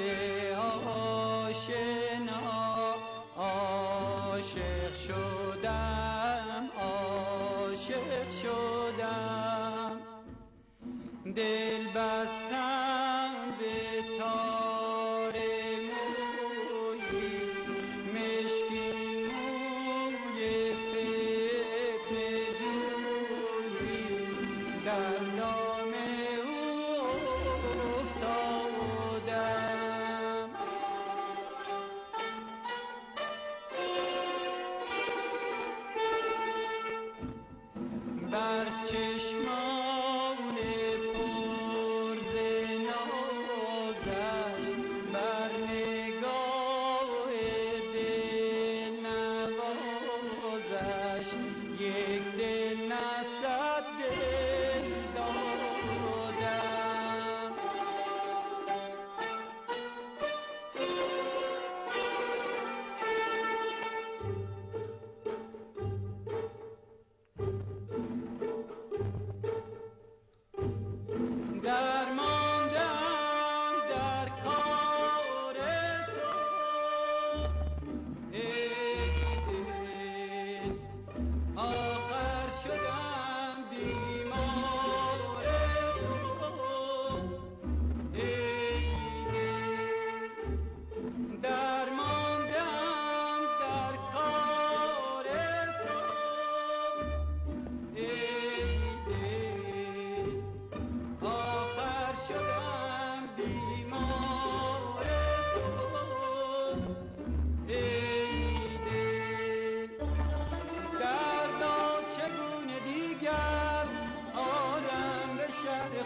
آشنا عاشق شدم عاشق شدم دل بستم به تار مویی مشکین موی فتنه جویی در دام او افتادم. بر چه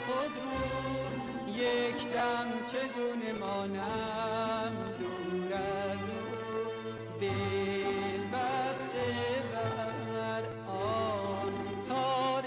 خود رو یک دم چگونه مانم دور از او دل بسته بر آن تار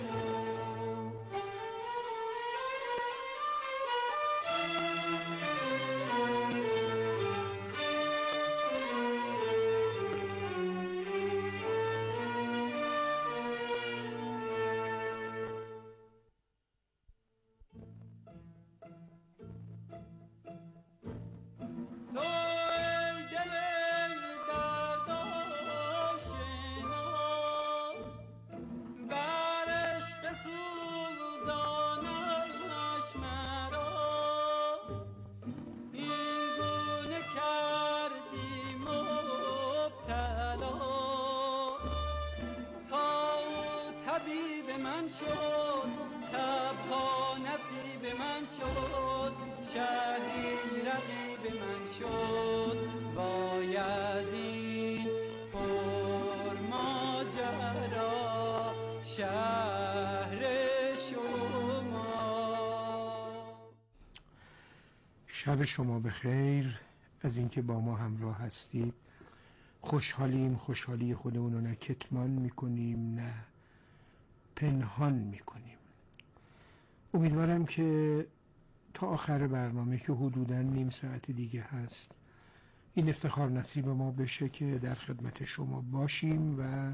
شب شما بخیر. از اینکه با ما همراه هستید خوشحالیم. خوشحالی خودمون رو نه کتمان میکنیم نه پنهان میکنیم. امیدوارم که تا آخر برنامه که حدوداً نیم ساعت دیگه هست این افتخار نصیب ما بشه که در خدمت شما باشیم و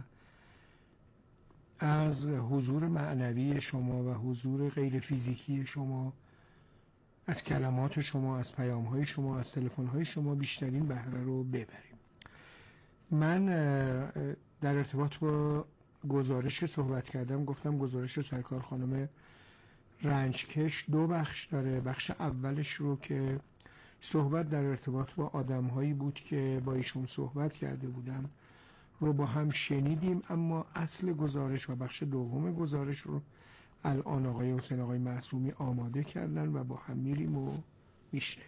از حضور معنوی شما و حضور غیر فیزیکی شما، از کلمات شما، از پیام‌های شما، از تلفن‌های شما بیشترین بهره رو ببریم. من در ارتباط با گزارش صحبت کردم، گفتم گزارش سرکار خانم رنجکش دو بخش داره. بخش اولش رو که صحبت در ارتباط با آدم‌هایی بود که با ایشون صحبت کرده بودم رو با هم شنیدیم، اما اصل گزارش و بخش دوم گزارش رو الان آقای حسین آقای معصومی آماده کردن و با هم میریم و میشنویم.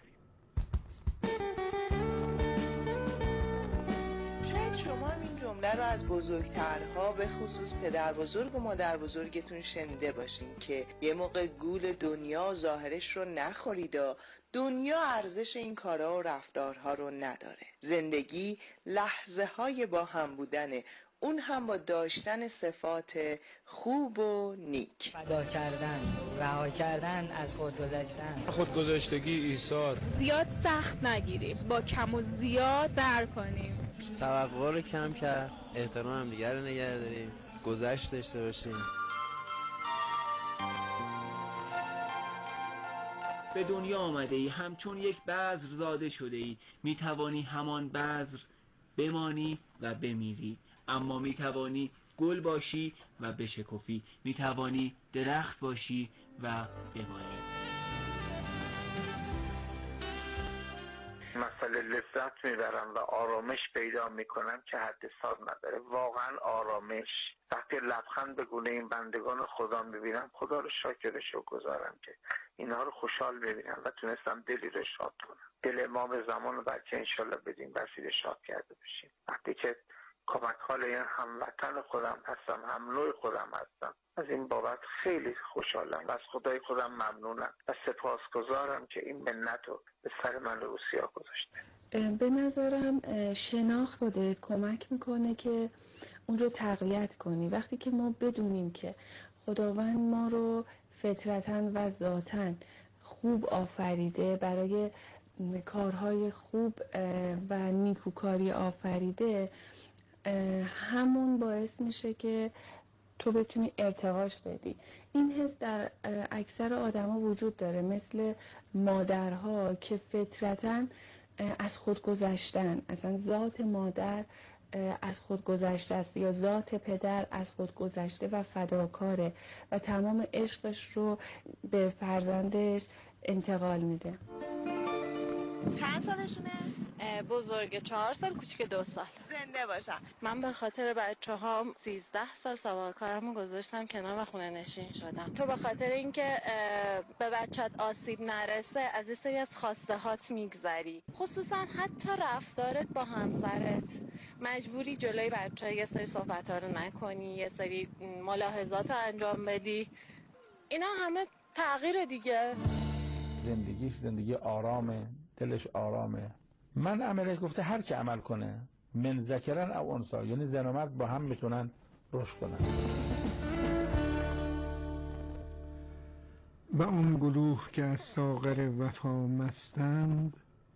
شاید شما هم این جمله رو از بزرگترها به خصوص پدر بزرگ و مادر بزرگتون شنیده باشین که یه موقع گول دنیا ظاهرش رو نخورید و دنیا ارزش این کارها و رفتارها رو نداره. زندگی لحظه های با هم بودنه، اون هم با داشتن صفات خوب و نیک. فدا کردن، رها کردن از خودگذشتن، خودگذشتگی، ایثار. زیاد سخت نگیریم، با کم و زیاد در کنیم. توقع رو کم کرد، احترام هم دیگر رو نگه داریم، گذشت داشته باشیم. به دنیا آمده ای همچون یک بذر زاده شده ای، می توانی همان بذر بمانی و بمیری، اما می توانی گل باشی و بشکفی، می توانی درخت باشی و بمانی. مسئله لذت میبرم و آرامش پیدا میکنم که حد حساب نداره. واقعا آرامش. وقتی لبخند به گونه این بندگان خدا میبینم، خدا رو شاکر شکرگزارم که اینها رو خوشحال ببینم و تونستم دلی رو شاد کنم. دل امام زمان رو بچه انشالله بدیم وسیله شاد کرده بشیم. وقتی که کمک حال این هموطن خودم هستم، هم نوع خودم هستم، از این بابت خیلی خوشحالم و از خدای خودم ممنونم و سپاسگزارم که این منت رو به سر من رو سیاه گذاشته. به نظرم شناخت خودت کمک میکنه که اون رو تقویت کنی. وقتی که ما بدونیم که خداوند ما رو فطرتاً و ذاتاً خوب آفریده، برای کارهای خوب و نیکوکاری آفریده، همون باعث میشه که تو بتونی ارتقاش بدی. این حس در اکثر آدما وجود داره، مثل مادرها که فطرتاً از خود گذشتن، اصلا ذات مادر از خود گذشته است یا ذات پدر از خود گذشته و فداکاره و تمام عشقش رو به فرزندش انتقال میده. چند سالشونه؟ بزرگ چهار سال، کوچیک دو سال. زنده باشم. من به خاطر بچه ها سیزده سال سوال کارمو گذاشتم کنار و خونه نشین شدم. تو به خاطر اینکه به بچت آسیب نرسه از یه سری از خواسته هات میگذری، خصوصا حتی رفتارت با همسرت مجبوری جلوی بچه ها یه سری صحبت ها رو نکنی، یه سری ملاحظات رو انجام بدی. اینا همه تغییر دیگه. زندگیش زندگی آرامه، دلش آرامه. من عمله گفته هر کی عمل کنه من ذکرن او انثی، یعنی زن و مرد با هم میتونن رشد کنن. به آن گروه که از ساغر وفا مستند،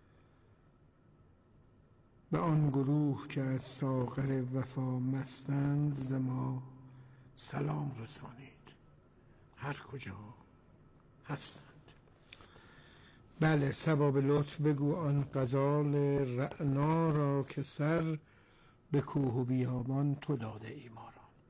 به آن گروه که از ساغر وفا مستند، ز ما سلام رسانید هر کجا هستند. بله، سباب لطف بگو آن غزال رعنا را که سر به کوه و بیابان تو داده ای ما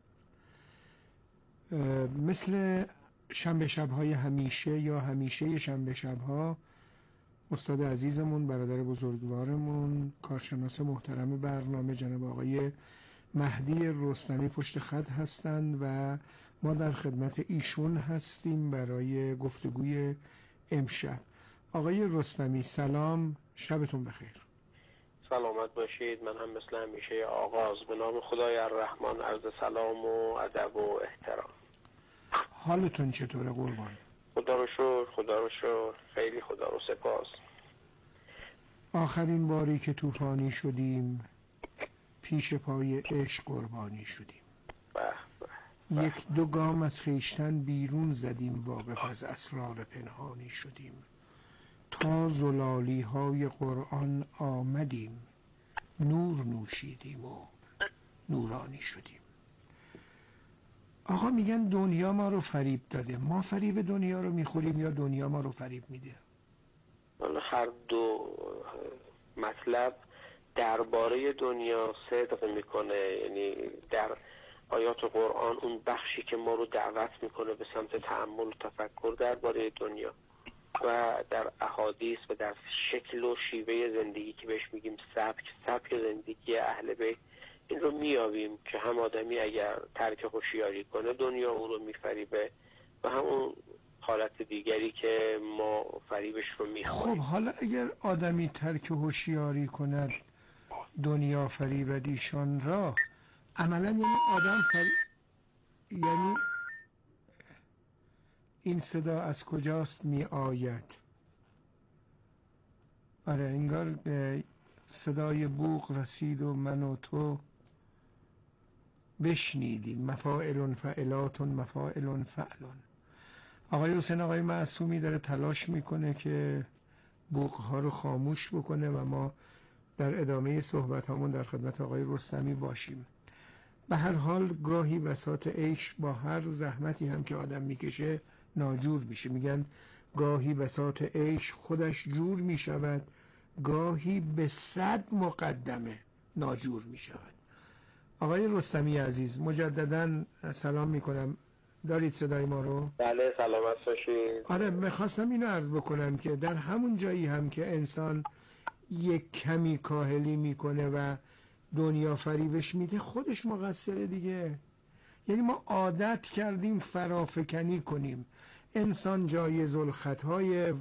را. مثل شنبه شب‌های همیشه یا همیشه شنبه شب‌ها، استاد عزیزمون، برادر بزرگوارمون، کارشناس محترم برنامه جناب آقای مهدی رستمی پشت خط هستند و ما در خدمت ایشون هستیم برای گفتگوی امشب. آقای رستمی سلام، شبتون بخیر. سلامت باشید. من هم مثل همیشه آغاز به نام خدای الرحمن عرض سلام و ادب و احترام. حالتون چطوره قربان؟ خدا رو شکر، خدا رو شکر، خیلی خدا رو سپاس. آخرین باری که طوفانی شدیم پیش پای عشق قربانی شدیم. بله بله. یک دو گام از خویشتن بیرون زدیم، واقف از اسرار پنهانی شدیم. تا زلالی های قرآن آمدیم، نور نوشیدیم و نورانی شدیم. آقا میگن دنیا ما رو فریب داده، ما فریب دنیا رو میخوریم یا دنیا ما رو فریب میده؟ هر دو مطلب درباره دنیا صدق میکنه. یعنی در آیات قرآن اون بخشی که ما رو دعوت میکنه به سمت تأمل و تفکر درباره دنیا، و در احادیث و در شکل و شیوه زندگی که بهش میگیم سبک سبک زندگی اهل بیت، این رو میابیم که هم آدمی اگر ترک هوشیاری کنه دنیا او رو میفریبه و همون حالت دیگری که ما فریبش رو میخوریم. خب حالا اگر آدمی ترک هوشیاری کند دنیا فریبد ایشان را، عملا یعنی آدم فری... یعنی این صدا از کجاست می آید؟ آره انگار صدای بوق رسید و من و تو بشنیدیم. مفاعلون فعلاتون مفاعلون فعلون. آقای حسین آقای معصومی داره تلاش میکنه که بوقها رو خاموش بکنه و ما در ادامه صحبت همون در خدمت آقای رستمی باشیم. به هر حال گاهی بساط عیش با هر زحمتی هم که آدم میکشه ناجور میشه. میگن گاهی بساط عیش خودش جور میشود، گاهی به صد مقدمه ناجور میشود. آقای رستمی عزیز مجدداً سلام میکنم. دارید صدای ما رو؟ بله سلامت باشید. آره میخواستم اینو عرض بکنم که در همون جایی هم که انسان یک کمی کاهلی میکنه و دنیا فریبش میده، خودش مقصره دیگه. یعنی ما عادت کردیم فرافکنی کنیم. انسان جایز الخطای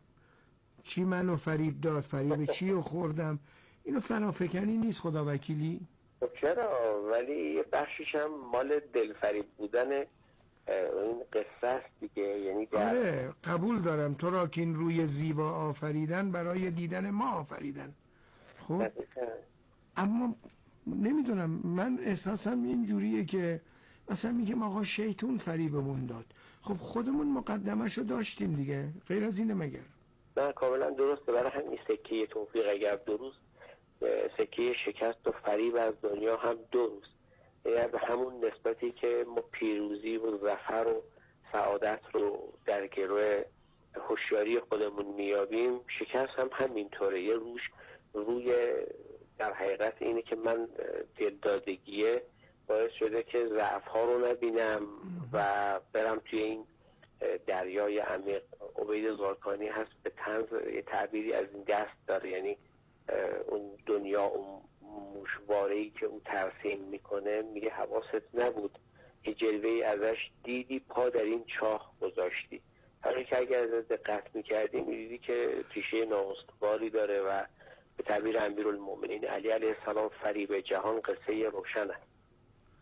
چی منو فریب داد، فریب چی رو خوردم، اینو فرافکنی نیست خدا وکیلی. خب چرا؟ ولی یه بخشیش هم مال دلفریب بودن این قصه است دیگه. یعنی در... آره قبول دارم تو را که این روی زیبا آفریدن برای دیدن ما آفریدن. خب اما نمیدونم، من احساسم این جوریه که مثلا میگم آقا شیطون فریبمون داد. خب خودمون مقدمه‌شو داشتیم دیگه، غیر از اینه مگر؟ نه کاملا درسته. برای همین سکه توفیق اگر درست، سکه شکست و فریب از دنیا هم درست. یعنی به همون نسبتی که ما پیروزی و ظفر و سعادت رو در گروه هوشیاری خودمون میابیم، شکست هم همینطوره. یه روش روی در حقیقت اینه که من دلدادگیه باعث شده که ضعف ها رو نبینم و برم توی این دریای عمیق. عبید زارکانی هست به طنز یه تعبیری از این دست داره، یعنی اون دنیا اون موشواره‌ای که اون ترسیم میکنه، میگه حواست نبود که جلوه‌ای ازش دیدی پا در این چاه گذاشتی. حالا که اگر دقت میکردی میدیدی که تیشه نااستواری داره و به تعبیر امیرالمومنین علی علیه السلام فریب جهان قصه روشن است.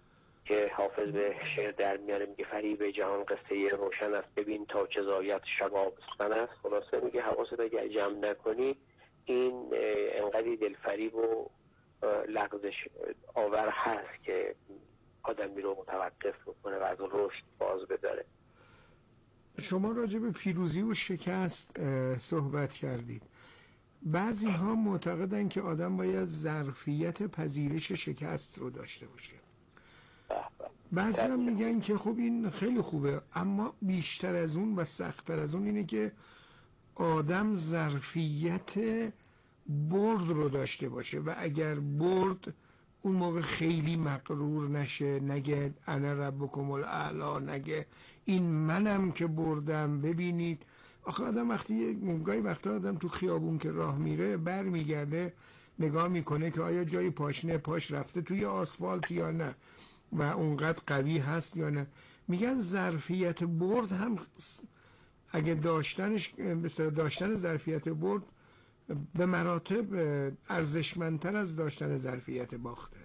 که حافظ به شعر در میاره، میگه فریب جهان قصه روشن است، ببین تا چه زاید شبابستان است. خلاصه میگه حواست اگر جمع نکنی این انقدر دلفریب و لغزش آور هست که آدمی رو متوقف بکنه و از رشد باز بداره. شما راجع به پیروزی و شکست صحبت کردید. بعضی ها معتقدن که آدم باید ظرفیت پذیرش شکست رو داشته باشه. بعضی هم میگن که خب این خیلی خوبه، اما بیشتر از اون و سخت‌تر از اون اینه که آدم ظرفیت برد رو داشته باشه و اگر برد اون موقع خیلی مغرور نشه، نگه انا ربکم الاعلی، نگه این منم که بردم. ببینید آخه آدم وقتی گاهی وقتا آدم تو خیابون که راه میره بر میگرده نگاه میکنه که آیا جای پاشنه پاش رفته توی آسفالت یا نه و اونقدر قوی هست یا نه. میگن ظرفیت برد هم اگه داشتنش مثلا داشتن ظرفیت برد به مراتب ارزشمندتر از داشتن ظرفیت باخته.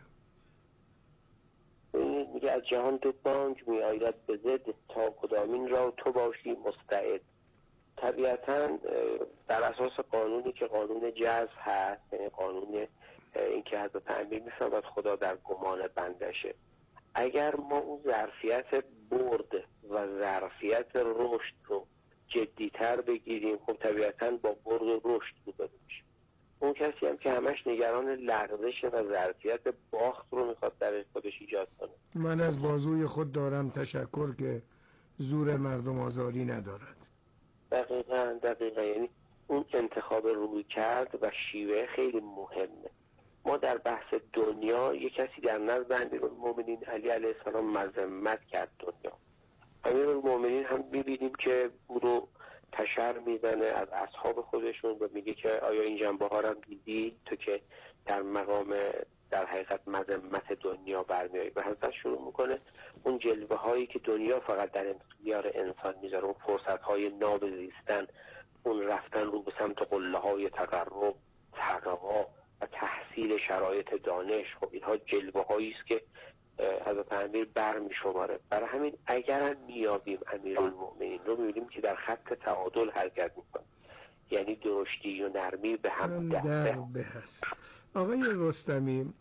میگه از جهان دو بانگ می آید به ضد، تا کدامین را تو باشی مستعد. طبیعتا در اساس قانونی که قانون جذب هست، یعنی قانون اینکه حضرت امیر میفهمد خدا در گمان بندشه، اگر ما اون ظرفیت برد و ظرفیت رشد رو جدیتر بگیریم، خب طبیعتا با برد و رشد روبرو میشیم. اون کسی هم که همش نگران لغزش و ظرفیت باخت رو میخواد در خودش ایجاد کنه. من از بازوی خود دارم تشکر که زور مردم آزاری ندارد. دقیقاً دقیقاً یعنی اون انتخاب روی کرد و شیوه خیلی مهمه. ما در بحث دنیا یک کسی در نزد امیرالمومنین علی علیه السلام مذمت کرد دنیا. امیرالمومنین هم می‌بینیم که او رو تشر میزنه از اصحاب خودشون و میگه که آیا این جنبه ها رو دیدی تو که در مقام در حقیقت مذمت دنیا برمیایی. و حضرت شروع میکنه اون جلوه هایی که دنیا فقط در اختیار انسان میذاره، اون فرصت های ناب زیستن، اون رفتن رو به سمت قله های تقرب، تقوا و تحصیل شرایط دانش، خب اینها جلوه هایی است که حضرت امیر بر می شماره. برای همین اگر هم میابیم امیرالمومنین رو میبینیم که در خط تعادل حرکت میکنه، یعنی درشتی و نرمی به هم دسته هست. آقای رستمی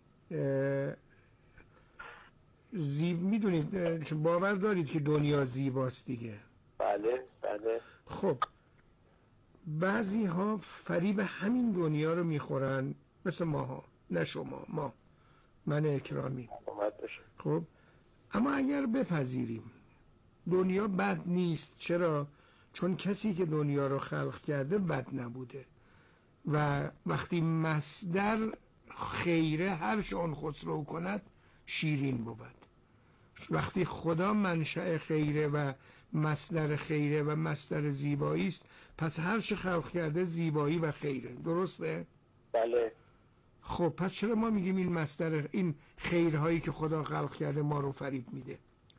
زیب میدونید باور دارید که دنیا زیباست دیگه؟ بله بله. خب بعضی ها فریب همین دنیا رو میخورن، مثل ماها، نه شما، ما، من اکرامی. خب اما اگر بپذیریم دنیا بد نیست، چرا؟ چون کسی که دنیا رو خلق کرده بد نبوده و وقتی مصدر خیره هر چه آن خسرو کند شیرین بود. وقتی خدا منشأ خیره و مصدر خیره و مصدر زیبایی است، پس هر چه خلق کرده زیبایی و خیره. درسته؟ بله. خب پس چرا ما میگیم این مصدر، این خیرهایی که خدا خلق کرده ما رو فریب میده؟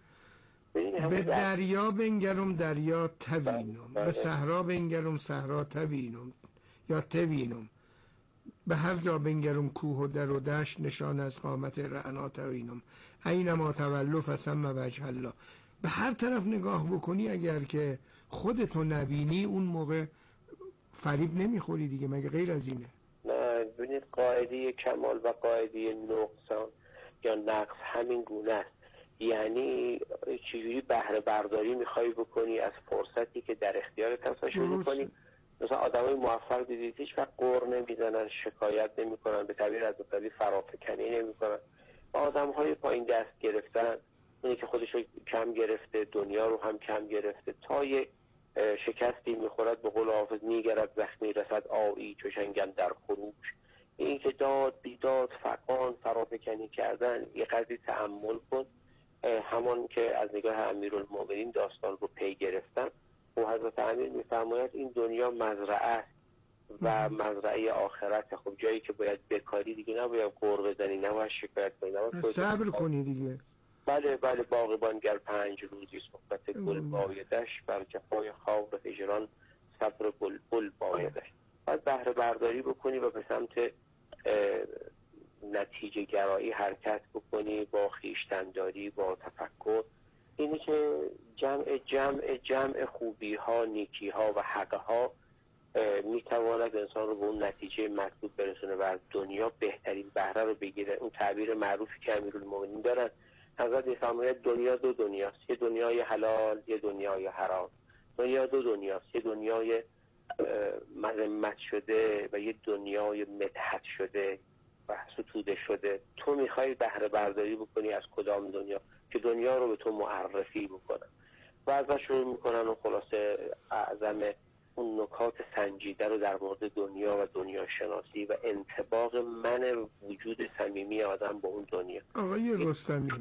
به دریا بنگرم دریا توینم، به صحرا بنگرم صحرا توینم یا توینم، به هر جا بنگرم کوه و در و دشت نشان از قامت رعنا توینم، اینما تولو فثم وجه الله. به هر طرف نگاه بکنی اگر که خودتو نبینی اون موقع فریب نمیخوری دیگه، مگه غیر از اینه؟ نه ببینید قاعده کمال و قاعده نقصان یا نقص همین گونه است. یعنی چجوری بهره برداری میخوای بکنی از فرصتی که در اختیارت هست شروع کنی. مثلا آدمای موفق دیدید هیچ وقت قر نمیزنن، شکایت نمیکنن، به تعبیر از مقداری فرافکنی نمیکنن. آدمهای پایین دست گرفتن، اونی که خودش رو کم گرفته دنیا رو هم کم گرفته، تا یه شکستی میخورد به قول حافظ میگرد زخمی رسد آیی چو شنگم در خروش. این که داد بیداد فقان فرافکنی کردن، یه قدری تأمل کن. همان که از نگاه امیرالمومنین داستان رو پی گرفتن و حضرت امیر میفرماید این دنیا مزرعه است و مزرعه آخرت. خب جایی که باید بکاری دیگه، نباید قر بزنی، نباید شکایت کنی، نباید صبر کنی دیگه. بله بله. باغبان گر پنج روزی صحبت گل بایدش، بر جفای خاور هجران صبر بلبل بایدش. باید بهره برداری بکنی و به سمت نتیجه گرایی حرکت بکنی، با خویشتن‌داری، با تفکر. اینی که جمع جمع جمع خوبی ها، نیکی ها و حق ها میتواند انسان رو به اون نتیجه مطلوب برسونه و از دنیا بهترین بهره رو بگیره. اون تعبیر معروفی که امیرالمومنین دارن، حضرت میفرماید دنیا دو دنیاست، یه دنیای حلال، یه دنیای حرام. دنیا دو دنیاست، یه دنیای مذمت شده و یه دنیای مدحت شده و ستوده شده. تو میخوای بهره برداری بکنی از کدام دنیا؟ که دنیا رو به تو معرفی بکنن و ازش شروع میکنن و خلاصه اعظم اون نکات سنجیده رو در مورد دنیا و دنیا شناسی و انطباق من وجود صمیمی آدم با اون دنیا. آقای رستمی،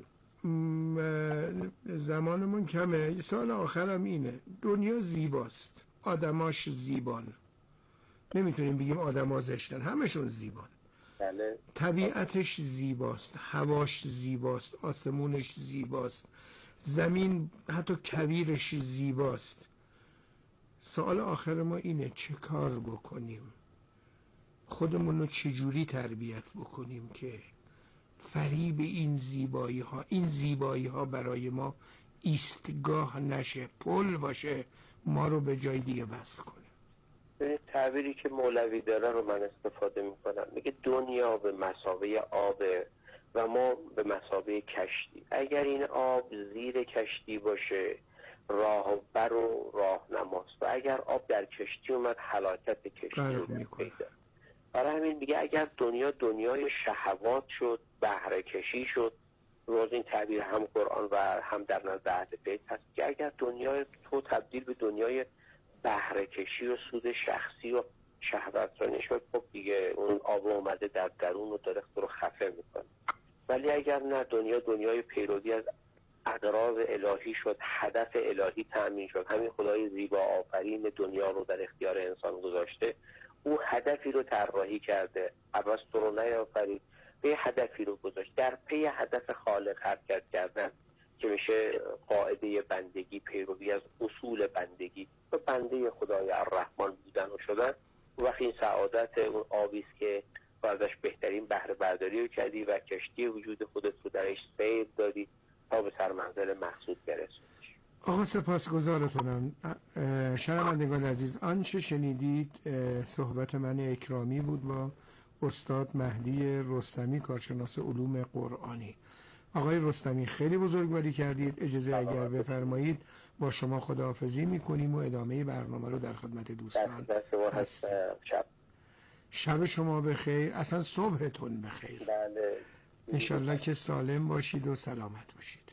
زمانمون کمه، یه سال آخرم اینه، دنیا زیباست، آدماش زیبان، نمیتونیم بگیم آدما زشتن، همشون زیبان. بله. طبیعتش زیباست، هواش زیباست، آسمونش زیباست، زمین حتی کویرش زیباست. سوال آخر ما اینه چه کار بکنیم؟ خودمون رو چجوری تربیت بکنیم که فریب این زیبایی ها این زیبایی ها برای ما ایستگاه نشه، پل باشه، ما رو به جای دیگه وصل کنه. تعبیری که مولوی داره رو من استفاده میکنم، میگه دنیا به مثابه آبه و ما به مثابه کشتی. اگر این آب زیر کشتی باشه راهبر و راهنماست و اگر آب در کشتی اومد هلاکت کشتی رو پیدا. برای همین میگه اگر دنیا دنیای شهوات شد، بهره کشی شد، روز این تعبیر هم قرآن و هم در نزد اهل بیت هست که اگر دنیای تو تبدیل به دنیای بهره کشی و سود شخصی و شهوترانی شد، خب دیگه اون آب اومده در درون و داره تو رو خفه میکنه. ولی اگر نه، دنیا دنیای پیروی از اغراض الهی شد، هدف الهی تأمین شد، همین خدای زیبا آفرین دنیا رو در اختیار انسان گذاشته، او هدفی رو طراحی کرده، عباس تو رو نیافرید، به هدفی رو گذاشت، در پی هدف خالق حرکت کردن که میشه قاعده بندگی، پیروی از اصول بندگی و بنده خدای الرحمن بودن و شدن. وقتی این سعادت اون آبیست که ازش بهترین بهره برداری رو کردی و کشتی وجود خودت رو درش سیر دادی تا به سرمنزل مقصود برسونی. آقا سپاسگزارتونم. شنوندگان عزیز، آنچه شنیدید صحبت من اکرامی بود با استاد مهدی رستمی، کارشناس علوم قرآنی. آقای رستمی خیلی بزرگواری کردید. اجازه اگر بفرمایید با شما خداحافظی میکنیم و ادامه برنامه رو در خدمت دوستان هستیم. شب شب شما بخیر، اصلا صبحتون بخیر. بله. انشالله که سالم باشید و سلامت باشید.